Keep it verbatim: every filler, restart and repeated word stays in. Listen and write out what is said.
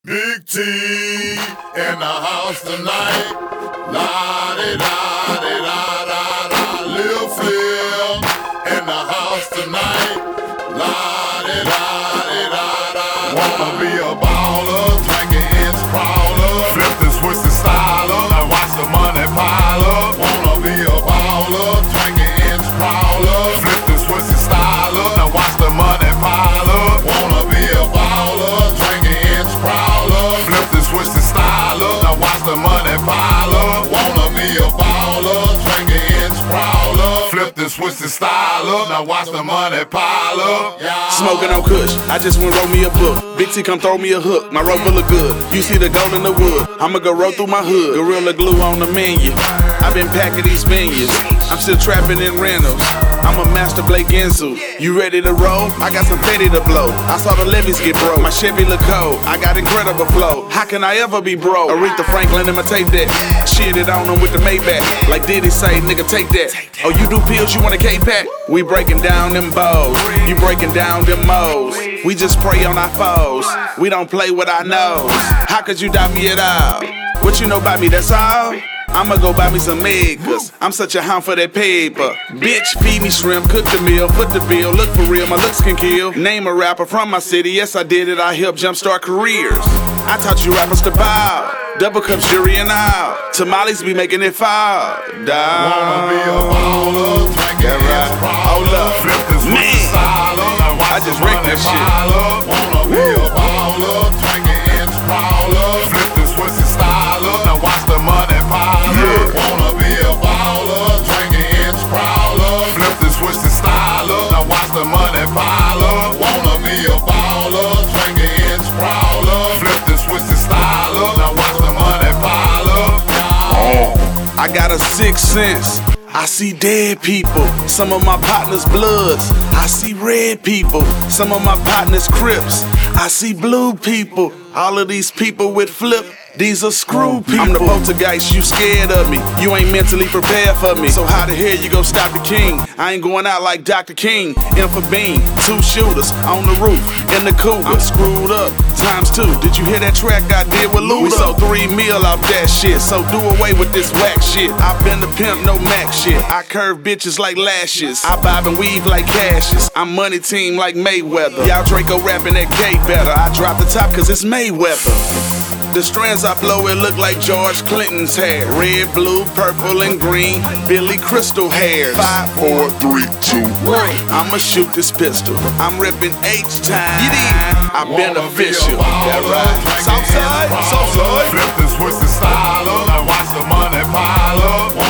Big T in the house tonight. La di da di da da da. Lil Flip in the house tonight. La di da di da da. Wanna be a baller, drinking inch crawler, flip this twisted styler. Now watch the money pile up. Wanna be a baller, drinking inch crawler, flip this twisted styler. Now watch the money pile up. Wanna be a baller, drinking inch crawler, flip this twisted styler. Now watch the money pile up. Wanna be a baller, drinking inch crawler, flip this twisted styler. Now watch the money pile up. Yeah. Smoking on Kush, I just went roll me a book. Big T come throw me a hook, my rope full of good. You see the gold in the wood, I'ma go roll through my hood. Gorilla glue on the menu, I've been packing these vineyards. I'm still trapping in rentals, I'm a master Blake Enzu. You ready to roll? I got some petty to blow. I saw the levees get broke, my Chevy look cold. I got incredible flow, how can I ever be broke? Aretha Franklin imitate that, shit it on them with the Maybach. Like Diddy say, nigga take that. Oh you do pills, you want a K-Pack? We breaking down them bows, you breaking down them moles. We just pray on our foes, we don't play with our nose. How could you doubt me at all? What you know about me, that's all? I'ma go buy me some eggs, cause I'm such a hound for that paper. Bitch, feed me shrimp, cook the meal, foot the bill. Look for real, my looks can kill. Name a rapper from my city, yes I did it, I helped jumpstart careers. I taught you rappers to bow, double cup jury and all. Tamales be making it fall, dog. Wanna be a baller, drinking inch crawler, flip this twisted styler. Now watch I just wrecked that shit. Wanna be a baller, drinking inch crawler, flip this twisted styler. Now watch the money pile up. Wanna be a baller, drinking inch crawler, flip this twisted styler. Now watch the money pile up. Wanna be a baller, drinking inch crawler, flip this twisted styler. Now watch the money pile up. Oh, I got a sixth sense, I see dead people. Some of my partners bloods, I see red people. Some of my partners Crips, I see blue people. All of these people with flip, these are screw people. I'm the poltergeist, you scared of me. You ain't mentally prepared for me. So how the hell you gon' stop the king? I ain't going out like Doctor King. M for Bean, two shooters on the roof, in the cougar. I'm screwed up, times two. Did you hear that track I did with Luda? We sold three mil off that shit, so do away with this whack shit. I been the pimp, no Mac shit. I curve bitches like lashes, I bob and weave like Cassius. I'm money team like Mayweather. Y'all Draco rapping that K better. I drop the top cause it's Mayweather. The strands I flow, it look like George Clinton's hair. Red, blue, purple, and green, Billy Crystal hairs. Five, four, three, two, one. I'ma shoot this pistol. I'm ripping H-time. I've been official. That right. Southside, Southside. Flip this twisted styler. Now watch the money pile up.